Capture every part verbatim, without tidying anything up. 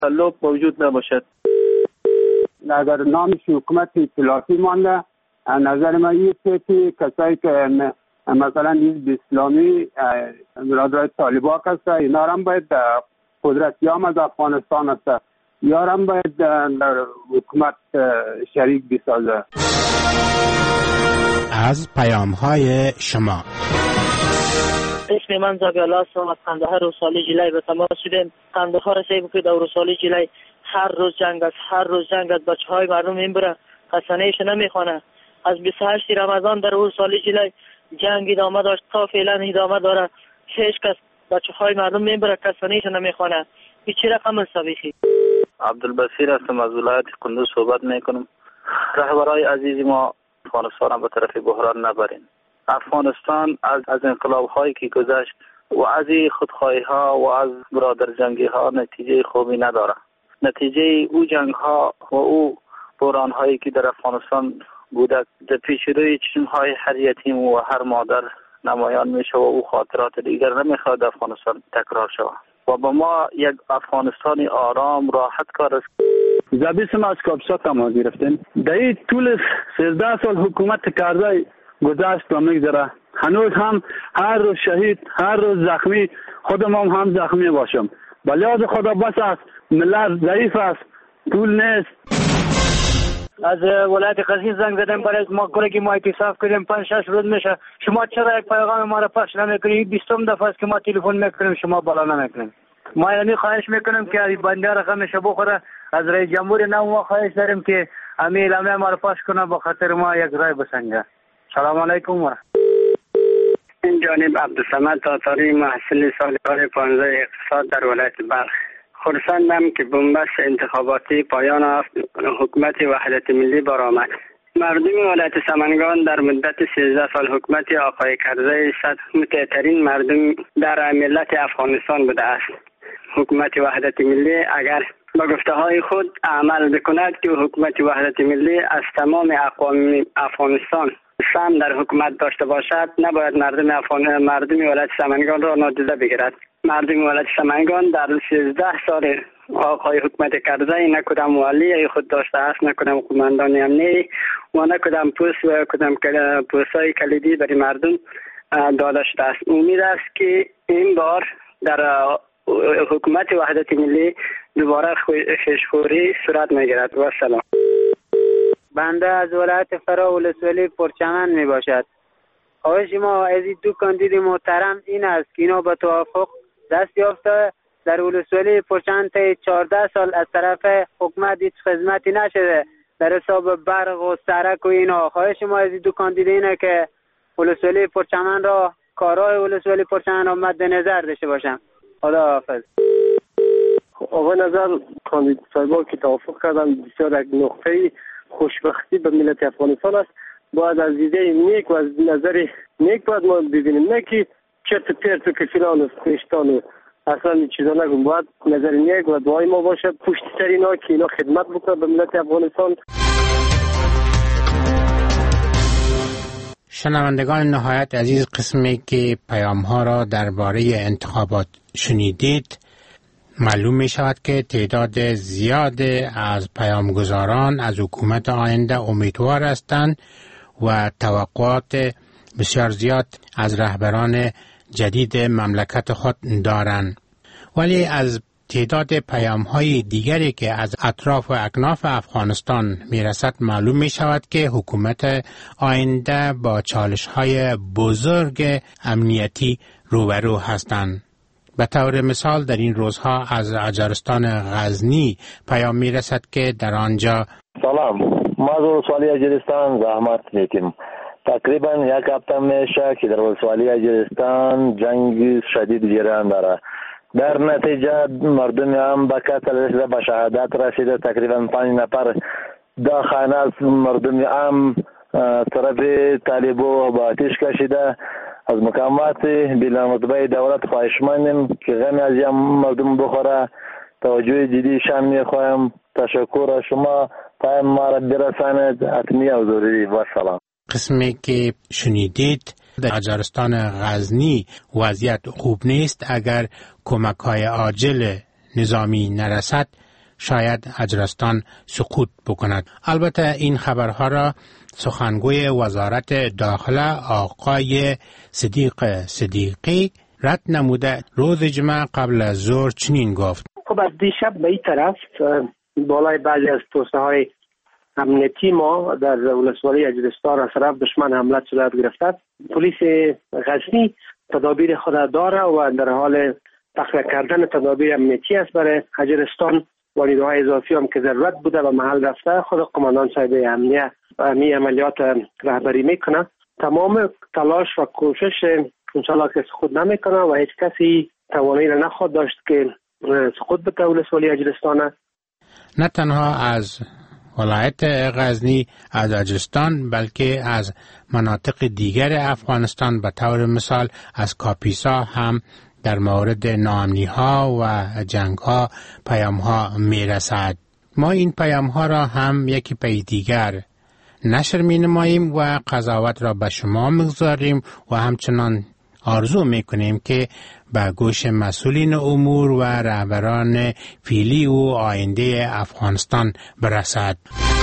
تسلط موجود نباشد. اگر نامش حکومت ائتلافی مانده، نظر من این است که کسایی که مثلا حزب اسلامی برادرای طالبان هست، اینا هم باید قدرت یام از افغانستان است، یا هم باید در حکومت شریک بسازه. از پیام‌های شما. اسم من زابیالا است و از قندهار روسالی جلای به تماس شدیم. قندهار رسیب که در روسالی جلای هر روز جنگ است، هر روز جنگ است. بچه های مردم این بره حسنهش نمیخوانه. از بیست و هشت رمضان در روسالی جلای جنگ ادامه داشت تا فعلا ادامه داره. هیچ کس بچه های مردم این بره حسنهش نمیخوانه. این چه رقم السبیخی؟ عبدالبصیر هستم، از ولایت کندوز صحبت میکنم. رهبرای عزیز ما افغانستان به طرف بحران نبرین. افغانستان از از انقلاب هایی که گذشت و از خودخواهی ها و از برادر جنگی ها نتیجه خوبی نداره. نتیجه او جنگ ها و او بحران هایی که در افغانستان بوده در پیش روی چشم های هر یتیم و هر مادر نمایان میشه و او خاطرات دیگر نمیخواد افغانستان تکرار شود و با ما یک افغانستانی آرام راحت کار است. زبیسم از کابسا تماس گرفتیم. در این طول سیزده سال حکومت کرده گذشت و میگذره. هنوز هم هر روز شهید، هر روز زخمی، خودم هم, هم زخمی باشم. بلیاز خدا بس است، ملت ضعیف است، پول نیست. از ولایت قزوین زنگ زدم برای ما گروهی ما اتصاف کردیم، پنج شش روز میشه. شما چرا یک پیغام ما را پخش نمیکنید؟ بیستم دفعه است که ما تلفن میکنیم شما بالا نمیکنید. ما یعنی خواهش میکنم که این بنده رقمش بخوره. از رئیس جمهور نو ما خواهش داریم که امیل امیل ما را پخش کنه، با خاطر ما یک رای بسنجه. سلام علیکم و این جانب عبدالصمد تاتاری، محصل سال کار پانزده اقتصاد در ولایت بلخ. خرسندم که بنبست انتخاباتی پایان حکومت وحدت ملی برآمد. مردم ولایت سمنگان در مدت سیزده سال حکومت آقای کرزی صد متعترین مردم در ملت افغانستان بوده است. حکومت وحدت ملی اگر با گفته های خود عمل بکند که حکومت وحدت ملی از تمام اقوام افغانستان سهم در حکومت داشته باشد، نباید مردم افغان مردم ولایت سمنگان را نادیده بگیرد. مردم ولایت سمنگان در سیزده سال آقای حکومت کرزی نه کدام والی خود داشته است، نه کدام قماندان امنی و نه کدام پست و کدام پست‌های کلیدی برای مردم داده شده است. امید است که این بار در حکومت وحدت ملی دوباره خیشخوری صورت میگیرد. و سلام. بنده از ولایت فرا ولسوالی پرچمن می باشد. خواهش ما از این دو کاندید محترم این است که اینا به توافق دست یافته در ولسوالی پرچمن تا چهارده سال از طرف حکومت هیچ خدمتی نشده در حساب برق و سرک و اینا. خواهش ما از این دو کاندید اینه که ولسوالی پرچمن را کارهای ولسوالی پرچمن را مد نظر داشته باشم. خدا حافظ. آقای نظر کاندید صاحبان که توافق کردن بسیار یک نقطه خوشبختی به ملت افغانستان است. باید از دیده نیک و از نظر نیک باید ما ببینیم، نه که چرت پرت که فلان است خشتان و اصلا این چیزا نگم. باید نظر نیک و دعای ما باشه پشت سر اینا که اینا خدمت بکنه به ملت افغانستان. شنوندگان نهایت عزیز، قسمی که پیام ها را درباره انتخابات شنیدید، معلوم می شود که تعداد زیاد از پیامگزاران از حکومت آینده امیدوار هستند و توقعات بسیار زیاد از رهبران جدید مملکت خود دارند. ولی از تعداد پیام های دیگری که از اطراف و اکناف افغانستان می رسد معلوم می شود که حکومت آینده با چالش های بزرگ امنیتی روبرو هستند. به طور مثال در این روزها از اجرستان غزنی پیام می رسد که در آنجا سلام، ما از ولسوالی اجرستان زحمت میکنیم. تقریبا یک هفته میشه که در ولسوالی اجرستان جنگ شدید جریان داره. در نتیجه مردم هم به قتل رسیده، به شهادت رسیده. تقریبا پنج نفر دا خانه از مردم هم طرف طالبو با آتش کشیده. از مقامات بلندرتبه دولت خواهشمندیم که غم از این مردم بخوره. توجه جدی شان میخوایم. تشکر از شما. پایم ما را برساند حتمی و ضروری. و سلام. قسمی که شنیدید در اجرستان غزنی وضعیت خوب نیست. اگر کمک های عاجل نظامی نرسد شاید اجرستان سقوط بکند. البته این خبرها را سخنگوی وزارت داخله آقای صدیق صدیقی رد نموده روز جمعه قبل از ظهر چنین گفت: خب از دیشب به این طرف بالای بعضی از پوسته های امنیتی ما در ولسوالی اجرستان از طرف دشمن حمله صورت گرفته. پلیس غزنی تدابیر خود داره و در حال تخلیه کردن تدابیر امنیتی است برای اجرستان و نیروهای اضافی هم که ضرورت بوده و محل رفته خود قماندان صاحب امنیه می عملیات رهبری میکنه. تمام تلاش و کوشش انشالله که سقوط نمیکنه و هیچ کسی توانایی را نخواهد داشت که سقوط بده ولسوالی اجرستان. نه تنها از ولایت غزنی، از اجرستان، بلکه از مناطق دیگر افغانستان به طور مثال از کاپیسا هم در مورد ناامنی ها و جنگ ها پیام ها می رسد. ما این پیام ها را هم یکی پی دیگر نشر می نماییم و قضاوت را به شما میگذاریم و همچنان آرزو می کنیم که به گوش مسئولین امور و رهبران فعلی و آینده افغانستان برسد.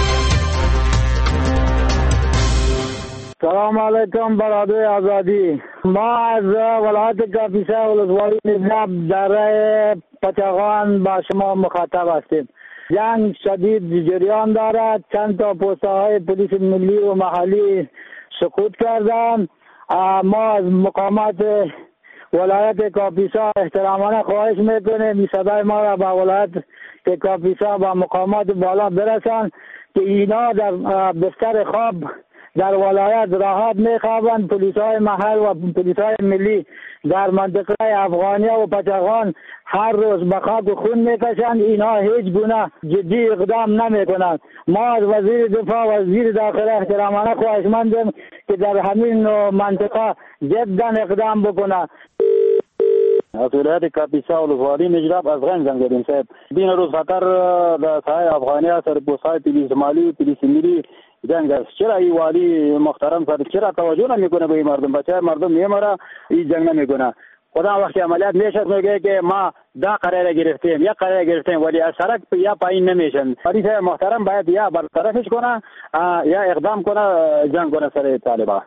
سلام علیکم برادر آزادی. ما از ولایت کاپیسا ولسوالی نجراب در پچغان با شما مخاطب هستیم. جنگ شدید جریان دارد. چند تا پوسته های پلیس ملی و محلی سقوط کردند. ما از مقامات ولایت کاپیسا احترامانه خواهش میکنیم صدای ما را به ولایت کاپیسا و مقامات بالا برسان که اینا در بستر خواب در ولایت راحت میخوابند. پلیس های محل و پلیس های ملی در منطقه افغانیه و پچغان هر روز به خاک خون میکشند. اینها هیچ گونه جدی اقدام نمیکنند. ما از وزیر دفاع و وزیر داخله احترامانه خواهشمندیم که در همین منطقه جدا اقدام بکنند. از ولایت کاپیسا ولسوالی نجراب از غن زنگرین صاحب بین روز خطر در ساحه افغانیه سر پوستهای پلیس مالی پلیس ملی جنگ است. چرا این والی محترم سر چرا توجه نمیکنه به این مردم؟ بچه مردم میمره این جنگ نمیکنه. خدا وقتی عملیات میشه میگه که ما دا قرار گرفتیم یا قرار گرفتیم ولی از سرک یا پایین نمیشن. پلیس محترم باید یا برطرفش کنه یا اقدام کنه جنگ کنه سر طالبان.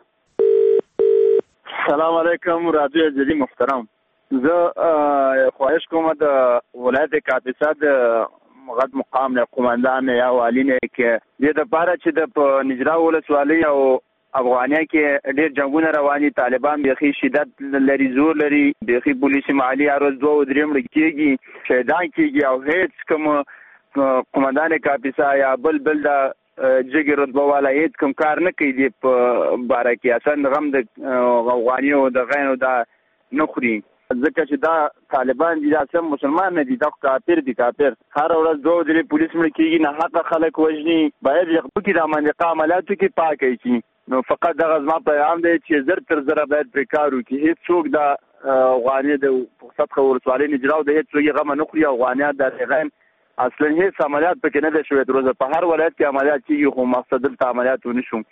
سلام علیکم رادیو جدی محترم. زه خواهش کوم د ولایت کاپیسا د مغد مقام نه قومندان یا والی نه کې د لپاره چې د نجرا ولسوالۍ او افغانیه کې ډېر جنگونه رواني طالبان بيخي شدت لري زور لري بيخي پولیس محلي اروز دوه دریم لکېږي شهدان کېږي او هیڅ کوم قومندان کاپیسا یا بل بل د جګ رتبه والا هیڅ کوم کار نه کوي په باره کې اصلا غم د افغانیو د غینو د نخري ځکه چې دا طالبان دي دا سم مسلمان نه دي دا کافر دي کافر هر ورځ دوه درې پولیس مړ کېږي نه حق خلک وژني باید یو کې د منطقه عملیاتو کې پاکي شي نو فقط د غزما پیغام دی چې زر تر زر باید پرې کار وکړي هیڅ څوک د افغاني د سطح ولسوالۍ نجراو د هیڅ څوک غم نه خوري افغانیات د غین اصلا هیڅ عملیات پکې نه دي شوی دروازه په هر ولایت کې عملیات کېږي خو مقصد د عملیات ونشو.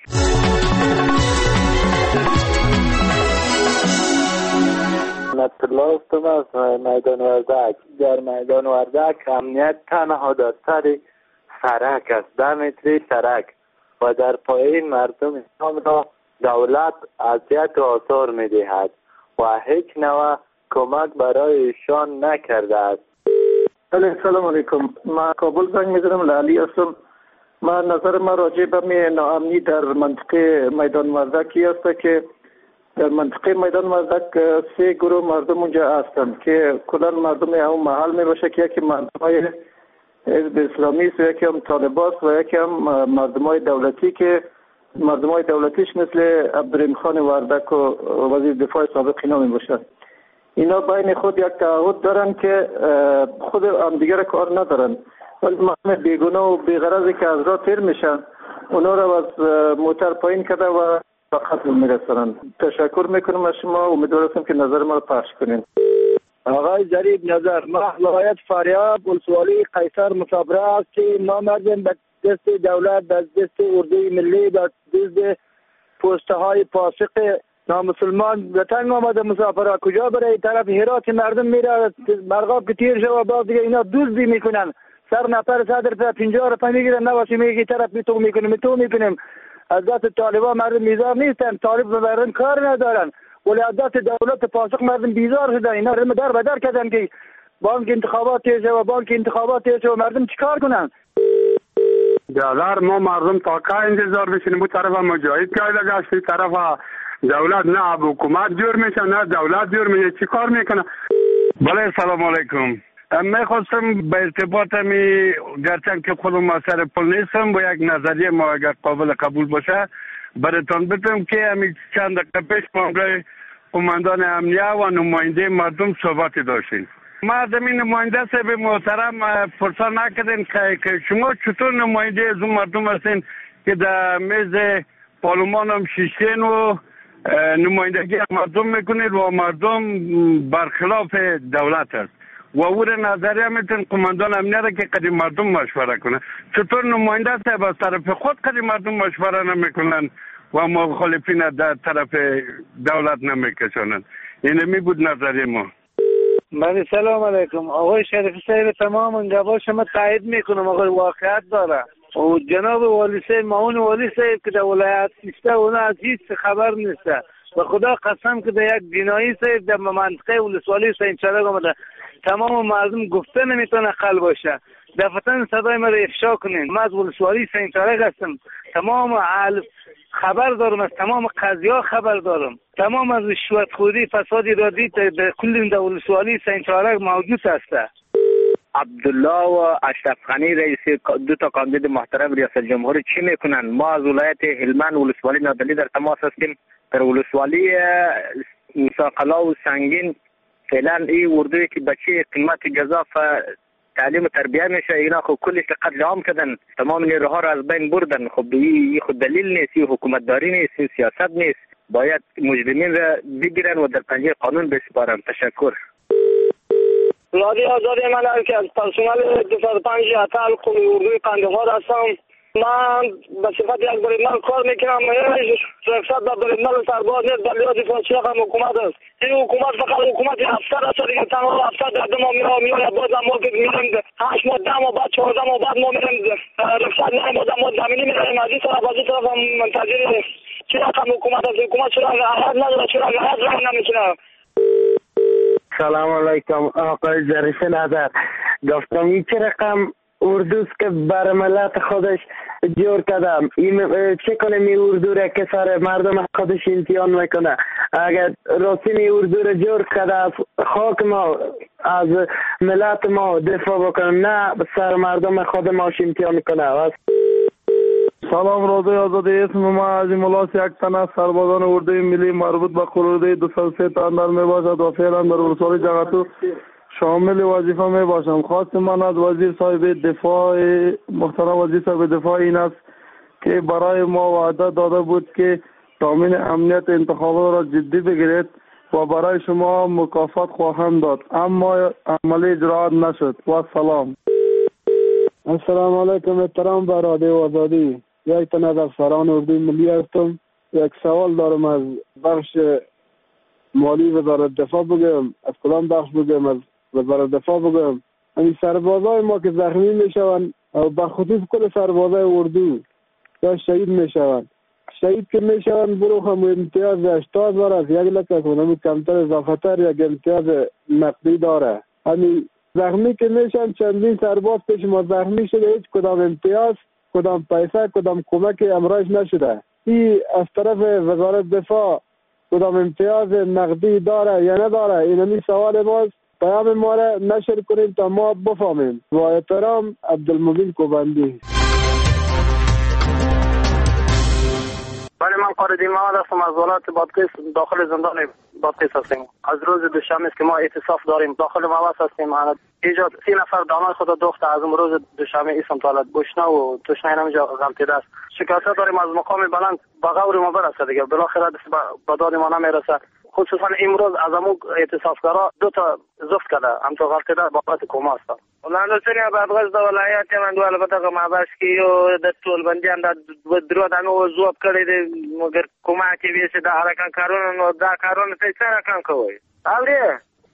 نصرالله هستم از میدان وردک. در میدان وردک امنیت تنها در سر سرک است، ده متری سرک و در پایین مردم اسلام را دولت اذیت و آزار می‌دهد و هیچ نوع کمک برای ایشان نکرده است. سلام علیکم. ما کابل زنگ می‌زنم. لالی هستم. ما نظر ما راجع به ناامنی در منطقه میدان وردکی است که در منطقه میدان وردک سه گروه مردم اونجا هستند که کلا مردم اون محل می باشه که یکی مردمای حزب اسلامی است و یکی هم طالبان و یکی هم مردمای دولتی که مردمای دولتیش مثل عبدالرحیم خان وردک و وزیر دفاع سابق اینا می باشند. اینا بین خود یک تعهد دارن که خود هم دیگر کار ندارن ولی مردم بیگناه و بیغرضی که از راه تیر میشن اونا رو از موتر پایین کرده و به قتل میرسانند. تشکر میکنم از شما. امیدوارم که نظر ما رو پخش کنین. آقای ظریف نظر ما ولایت فاریاب ولسوالی قیصر مسابره است که ما مردم به دست دولت به دست اردوی ملی به دست پوسته های فاسق نامسلمان به تنگ آمده مسافرها کجا برای طرف هرات مردم میره مرغاب که تیر شو باز دیگه اینا دزدی میکنن سر نفر صدر تا پنجاه روپیه میگیرن، نباشه میگی طرف می تو میکنیم تو میکنیم. از دست طالبان مردم بیزار نیستن، طالب ببرن کار ندارن، ولی از دست دولت پاسخ مردم بیزار شدن. اینا رو در بدر کردن که بانک انتخابات تیشه و بانک انتخابات تیشه و مردم چیکار کنن؟ برادر ما مردم تا که انتظار بشینیم بود طرف مجاهد که لگشتی طرف دولت، نه حکومت جور میشه نه دولت جور میشه، چی کار میکنه؟ بله سلام علیکم. میخواستم به ارتباط می گرچند که خودم ماسر پل نیستم با یک نظریه ما اگر قابل قبول باشه براتون بگم که همین چند دقیقه پیش با قماندان امنیه و نماینده مردم صحبت داشتیم. مردم این نماینده صاحب محترم فرصت نکردین که شما چطور نماینده از اون مردم هستین که در میز پارلمان هم شیشتین و نمایندگی مردم میکنید و مردم برخلاف دولت است و او را نظریه میتون قماندان امنیه را که قدیم مردم مشوره کنه. چطور نماینده صاحب از طرف خود قدیم مردم مشوره نمیکنن و مخالفین در طرف دولت نمیکشونن؟ این می بود نظریه ما. بله سلام علیکم. آقای شریفی صاحب تمام انگوار شما تایید میکنم، آقای واقعیت داره. و جناب والی صاحب معاون والی صاحب که در ولایت نیسته اونا از هیچ خبر نیسته. و خدا قسم که در یک جنایی صاحب در منطقه ولسوالی سینچارک آمده، تمام مردم گفته نمیتونه حل باشه. دفتن صدای ما را افشا کنین. من از ولسوالی سینچارک هستم، تمام اهل خبر دارم، از تمام قضیه خبر دارم، تمام از رشوت خوری فساد ارادی در کل ولسوالی سینچارک موجود است. عبدالله و اشرف غنی رئیس دو تا کاندید محترم ریاست جمهوری چی میکنن؟ ما از ولایت هلمند ولسوالی نادلی در تماس هستیم. در ولسوالی مساقلا و سنگین فعلا این اردوی که بچه قیمت گزاف تعلیم و تربیه میشه، اینا خب کلش قتل عام کردن، تمام نیروها را از بین بردن. خب این خود دلیل نیست، این حکومت داری نیست، این سیاست نیست. باید مجرمین را بگیرن و در پنجه قانون بسپارن. تشکر. نادی آزادی من که از پرسنل دو صد و پنج اتل اردوی قندهار هستم. من به صفت یک بریدمن کار میکنم. رخصت به بریدمن سرباز نیست، بلی ها دفاع چیخ هم حکومت است. این حکومت فقط حکومت افسر است دیگه. تمام افسر در دو ماه میره میره باز هم ما که میریم هشت ماه ده ماه بعد چهارده ماه بعد ما میریم رخصت نیم، باز هم ما زمینی میریم از این طرف از این طرف هم منتظر چیخ هم حکومت است. حکومت چرا احد نداره، چرا احد راه نمیکنه. سلام علیکم آقای ظریف نظر. گفتم این چه رقم اردوست که بر ملت خودش جور کردم، این چه کنم این اردو را که سر مردم خودش امتحان میکنه؟ اگر راستی اردو را جور کرده از خاک ما از ملت ما دفاع بکنم، نه سر مردم خود ما امتحان کنه. سلام روزه آزادی. اسم ما عظیم الله یک تن از سربازان اردوی ملی مربوط به قرارداد دو صد و سه تا اندر می باشد و فعلا در ولسوالی جغتو شامل وظیفه می باشم. خواست من از وزیر صاحب دفاع محترم وزیر صاحب دفاع این است که برای ما وعده داده بود که تامین امنیت انتخابات را جدی بگیرید و برای شما مکافات خواهم داد، اما عملی اجرا نشد. و سلام. السلام علیکم. احترام به رادیو آزادی. یک تن از افسران اردوی ملی هستم. یک سوال دارم از بخش مالی وزارت دفاع بگم، از کدام بخش بگم؟ از وزارت دفاع بگم. این سربازای ما که زخمی میشوند و بخصوص کل سربازای اردو یا شهید میشوند، شهید که میشوند برو هم امتیاز هشتاد بار از یک لکه کنم کمتر اضافه تر یک امتیاز نقدی داره. همین زخمی که میشن چندین سرباز پیش ما زخمی شده، هیچ کدام امتیاز، کدام پیسه، کدام کمک امرایش نشده. این از طرف وزارت دفاع کدام امتیاز نقدی داره یا نداره؟ اینمی سوال ماست. پیام ما را نشر کنیم تا ما بفهمیم. با احترام عبدالمبین کوبندی. بله من قاردی محمد هستم از ولایت بادغیس، داخل زندان بادغیس هستیم. از روز دوشنبه است که ما اعتصاف داریم، داخل مواد هستیم. ایجاد سی نفر دامن خود دخت از اون روز دوشنبه اسم طالت گشنه و تشنه اینجا غلطیده است. شکایت داریم از مقام بلند با غور ما برسه دیگه، بالاخره به داد ما نمیرسه. خصوصا امروز از امو اعتصافگرا دو تا زفت کرده، همچون غلطیده بابت کوما است. لاندوسری بادغیس د ولایت من دوه البته ماباش کې یو د ټولبندیان د درو دانو زوب کړی دی، مګر کومه کې ویسه د حرکت کارونه نو دا کارونه څه سره کار کوي؟ اوري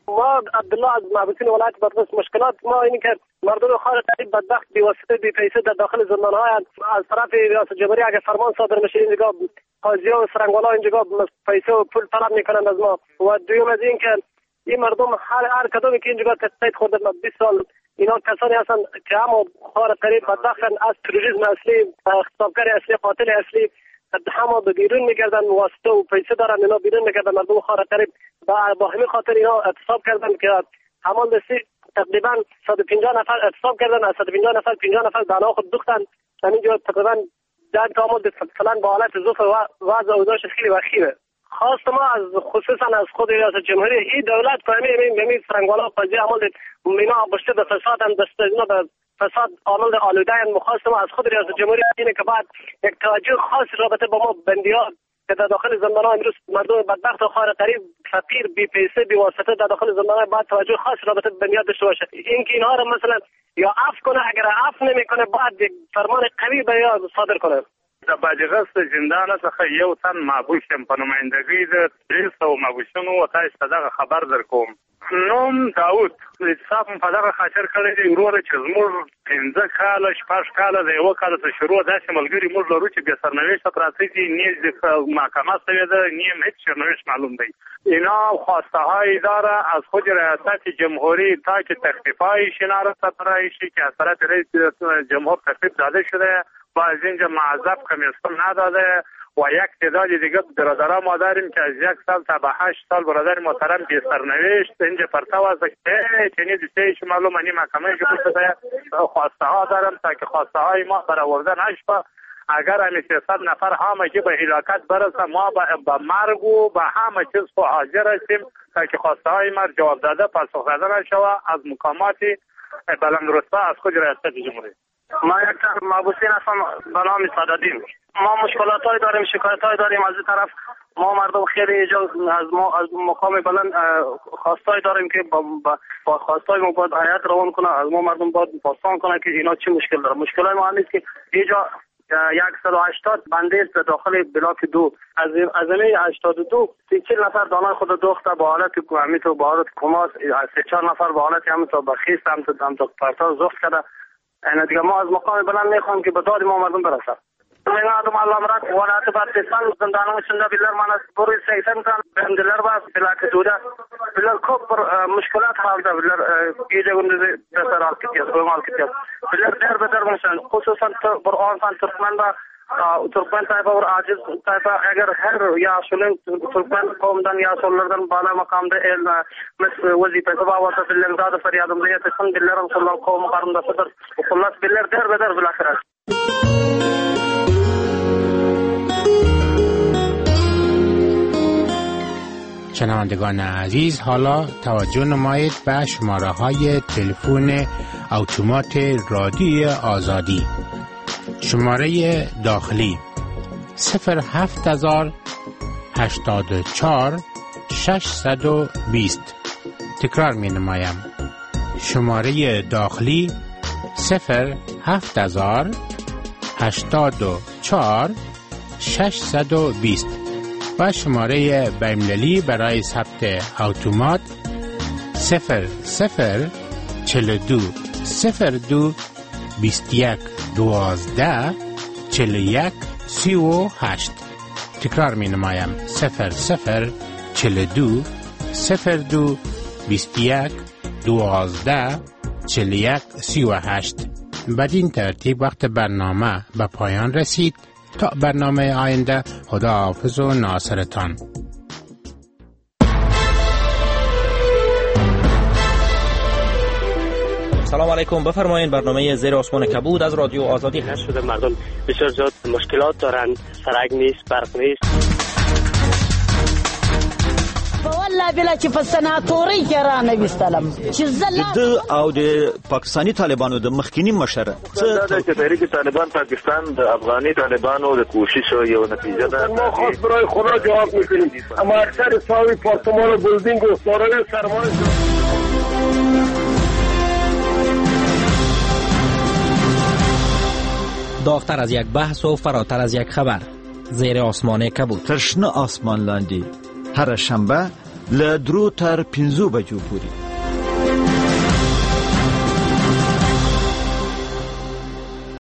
ما عبدالله از محبوسین ولایت بادغیس مشکلات ما اینه که مردم خار تعریف بدبخت بی واسطه بی پیسه در داخل زندان‌های از طرف ریاست جمهوری اگه فرمان صادر میشه اینجا قاضی‌ها و سرنگوالا اینجا پیسه و پول طلب میکنند از ما. و دوم از این که این مردم هر هر کدومی که اینجا تقید خورده بیست سال اینا کسانی هستند که هم خار تعریف بدبختن از تروریسم اصلی، اغتصابگر اصلی، قاتل اصلی، همه به بیرون میگردن واسطه و پیسه دارن اینا بیرون میگردن مردم خار تعریف با با همین خاطر اینا اعتصاب کردن که همان دستی تقریبا صد و پنجاه نفر اعتصاب کردن، از صد و پنجاه نفر پنجاه نفر دانا خود دوختن. همینجا تقریبا در تعامل فعلا با حالت ظروف و وضع اوضاعش خیلی وخیمه. خواست ما از خصوصا از خود ریاست جمهوری این دولت فهمی همین فرنگوالا قضیه عمل مینا بشته به فساد هم دست اینا به فساد عامل آلوده هم مخواست ما از خود ریاست جمهوری اینه که بعد یک توجه خاص رابطه با ما بندیان که در داخل زندان‌ها امروز مردم بدبخت و خار غریب فقیر بی پیسه بی واسطه در داخل زندان‌ها بعد توجه خاص رابطه به بندیان داشته باشه. این که اینها رو مثلا یا عفو کنه، اگر عفو نمیکنه بعد یک فرمان قوی به یا صادر کنه. د باجغس زندان څخه یو تن محبوس یم په نمایندګۍ د درې سوه محبوسینو و تاسو ته دغه خبر در کوم. نوم داود اتصاف په دغه خاطر کړی دی وروره چې زموږ پنځه کاله شپږ کاله د یوه کال څخه شروع داسې ملګري موږ لرو چې بې سرنوشته پراته دي، نه د محکمه شوې ده، نه هیڅ سرنوشت معلوم دی. اینا خواسته های داره از خود ریاست جمهوری تا که تخفیف‌های شناره سفرهایی شی که از طرف رئیس جمهور تخفیف داده شده و از اینجا معذب کمیسیون نداده و یک تعداد دیگه برادران ما داریم که از یک سال تا به هشت سال برادر محترم بی سرنوشت اینجا پرتو از که چنین دیسهش معلومه نی محکمه شده خواسته ها دارم تا که خواسته های ما برآورده نشه. اگر همی سیصد نفر همه که به هلاکت برسه ما به مرگ و به همه چیز خو حاضر هستیم تا که خواسته های ما جواب داده پاسخ داده نشوه از مقامات بلندرتبه از خود ریاست جمهوری. ما یک طرف محبوسین هستم به نام صدادین. ما مشکلات های داریم، شکایت های داریم از این طرف. ما مردم خیلی اینجا از ما از مقام بلند خواستای داریم که با, با خواستای ما باید حیات روان کنه، از ما مردم باید پاسخ کنه که اینا چی مشکل داره. مشکل ما هم نیست که اینجا صد و هشتاد بنده داخل بلاک دو از از این هشتاد و دو سی چهل نفر دانای خود داخته با حالت کومی تو با حالت کماس سه چهار نفر با حالت هم تو بخیست هم تو هم تو پرتا زفت کرده. این دیگه ما از مقام بلند میخوام که به داد ما مردم برسه. من آدم الله مراد ولایت بادغیسان زندانم شنده بیلر من از بروی سیستم کن بندلر باز بلاک دوده بیلر خوب پر مشکلات حال ده بیلر ایده گنده بسر حال کتیاز بومال کتیاز بیلر در بدر منشان خصوصا بر آنسان ترکمن با ترکمن تایفا و عاجز تایفا اگر هر یا سولن ترکمن قوم دن یا سولردن بالا مقام ده مثل وظیفه سبا واسه بیلر داد فریادم ده تسن بیلر رسول قوم قرم ده صدر و خلاص بیلر در بدر بالاخره. شنوندگان عزیز، حالا توجه نمایید به شماره های تلفن اتومات رادیوی آزادی. شماره داخلی صفر هفت هزار هشتاد و چهار ششصد و بیست. تکرار می نمایم. شماره داخلی صفر هفت هزار هشتاد و چهار ششصد و بیست و شماره بین‌المللی برای ثبت اتومات صفر صفر چهل و دو صفر دو بیست و یک دوازده چهل و یک سی و هشت. تکرار می نمایم صفر صفر چهل و دو صفر دو بیست و یک دوازده چهل و یک سی و هشت. بدین ترتیب وقت برنامه به پایان رسید. تا برنامه آینده، خدا حافظ و ناصرتان. سلام علیکم، بفرمایید. برنامه زیر آسمان کبود از رادیو آزادی هست. شده مردم بسیار زیاد مشکلات دارن، سرک نیست، برق نیست. والله بلا چې په سناتوري کې را نه وستلم چې زله د او د پاکستانی طالبانو د مخکینی مشره څه د تحریک طالبان پاکستان د افغاني طالبانو د کوشش یو نتیجه ده. ما خاص برای خدا جواب میکنیم، اما اکثر ساوی پارتمان و بلدینگ و سارای سرمایه داغتر از یک بحث و فراتر از یک خبر. زیر آسمان کبود، تشنه آسمان لاندی، هر شنبه له درو تر پنځو بجو پورې.